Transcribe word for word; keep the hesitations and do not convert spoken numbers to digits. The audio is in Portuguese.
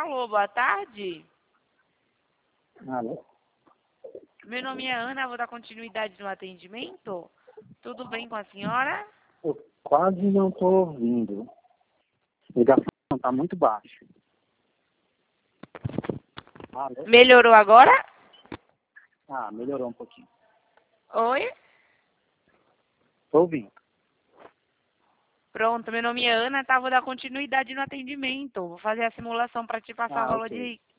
Alô, boa tarde. Alô? Meu nome é Ana, vou dar continuidade no atendimento. Tudo bem com a senhora? Eu quase não estou ouvindo. A ligação está muito baixa. Alô? Melhorou agora? Ah, melhorou um pouquinho. Oi? Estou ouvindo. Pronto, meu nome é Ana, tá? Vou dar continuidade no atendimento. Vou fazer a simulação para te passar Ah, o valor ok. de